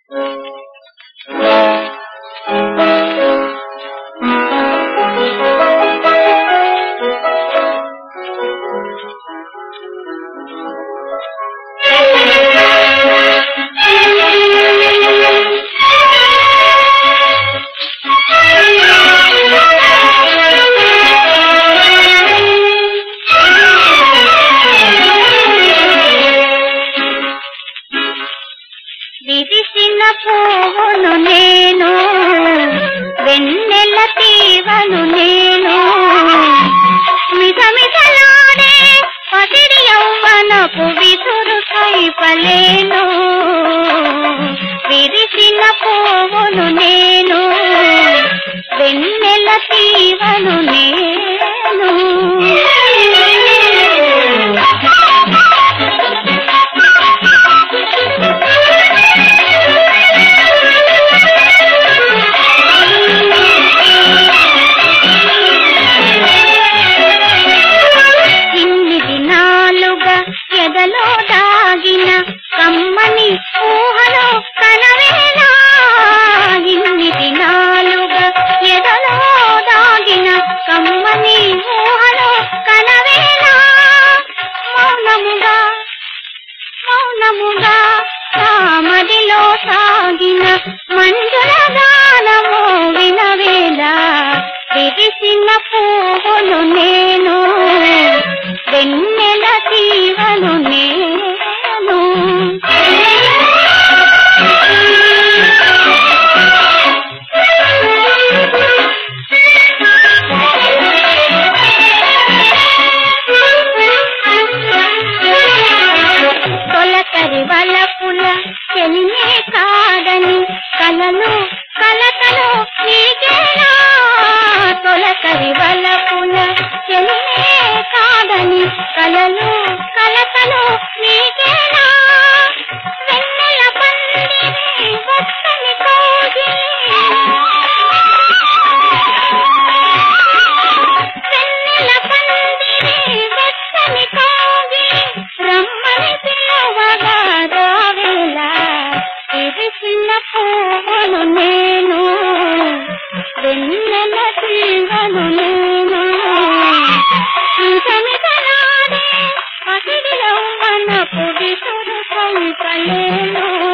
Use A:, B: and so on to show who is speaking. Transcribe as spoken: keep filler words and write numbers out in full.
A: విరిసిన పువ్వును నేను, వెన్నెల తీవను నేను, మిసమిసలాడే పసిడి యౌవనపు విసురు కైపలేను. విరిసిన పువ్వును నేను, వెన్నెల తీవను నేను. ఎదలో దాగిన కమ్మని ఊహలో కనవేలా, ఇన్ని దినాలుగా ఎదలో దాగిన కమ్మని ఊహలో కనవేలా. మౌనముగా మౌనముగా సామదిలో సాగిన మంజుల గానము వినవేలా. విరిసిన పువ్వును నేను, వెన్నెల తీవను నేను. తొలకరి వలపుల చెలినే కాదని కలలు కలకలు నీకేనా. తొలకరి వలపుల చెలినే కాదని కలలు కలకలు నీకేనా. వెన్నెల పందిరి వత్తని కోగిలి, వెన్నెల పందిరి వత్తని కోగిలి రమ్మని పిలవగా రావేలా. విరిసిన పువ్వును నేను, వెన్నెల తీవను నేను, మిసమిసలాడే పసిడి యౌవనపు విసురు కైపలేను.